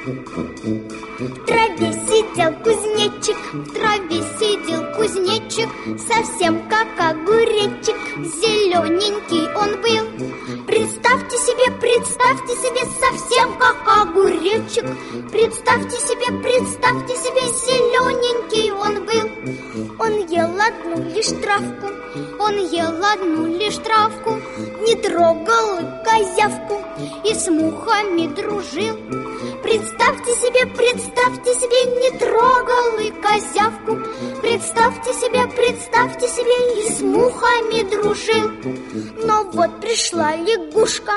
В траве сидел кузнечик, в траве сидел кузнечик, совсем как огуречек, зелененький он был. Представьте себе, совсем как огуречек. Представьте себе, зелененький он был. Он ел одну лишь травку, он ел одну лишь травку, не трогал козявку и с мухами дружил. Представьте себе, не трогал и козявку. Представьте себе, и с мухами дружил. Но вот пришла лягушка,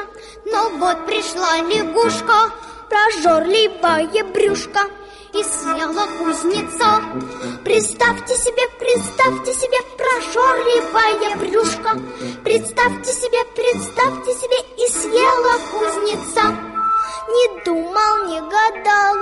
прожорливая брюшка, и съела кузнеца. Представьте себе, прожорливая брюшка. Представьте себе, и съела кузнеца. Не думал, не гадал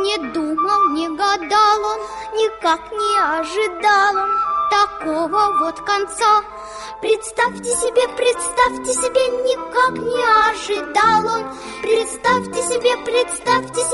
он, никак не ожидал он такого вот конца. Представьте себе, никак не ожидал он. Представьте себе,